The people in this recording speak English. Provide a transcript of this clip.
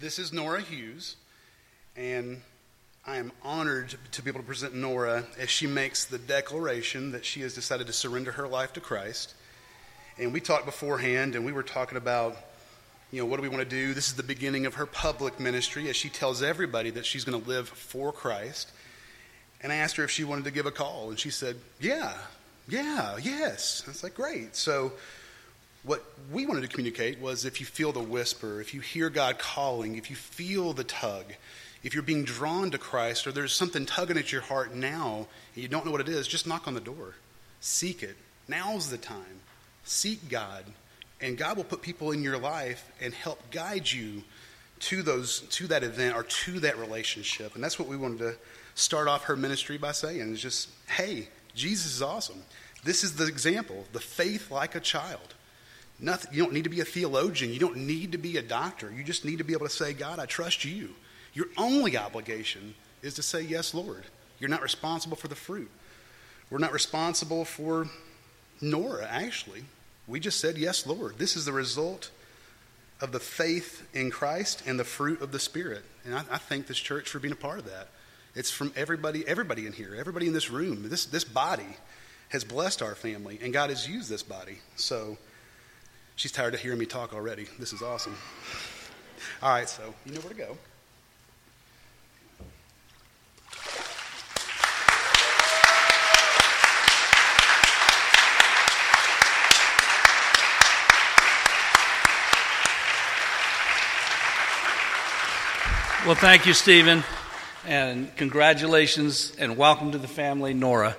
This is Nora Hughes, and I am honored to be able to present Nora as she makes the declaration that she has decided to surrender her life to Christ. And we talked beforehand, and we were talking about, what do we want to do? This is the beginning of her public ministry as she tells everybody that she's going to live for Christ. And I asked her if she wanted to give a call, and she said, yes. I was like, great. So what we wanted to communicate was if you feel the whisper, if you hear God calling, if you feel the tug, if you're being drawn to Christ, or there's something tugging at your heart now and you don't know what it is, just knock on the door. Seek it. Now's the time. Seek God, and God will put people in your life and help guide you to that event or to that relationship. And that's what we wanted to start off her ministry by saying, is just, hey, Jesus is awesome. This is the example, the faith like a child. You don't need to be a theologian. You don't need to be a doctor. You just need to be able to say, God, I trust you. Your only obligation is to say, yes, Lord. You're not responsible for the fruit. We're not responsible for Nora, actually. We just said, yes, Lord. This is the result of the faith in Christ and the fruit of the Spirit. And I thank this church for being a part of that. It's from everybody in here, everybody in this room. This body has blessed our family, and God has used this body. So she's tired of hearing me talk already. This is awesome. All right, so you know where to go. Well, thank you, Stephen, and congratulations and welcome to the family, Nora.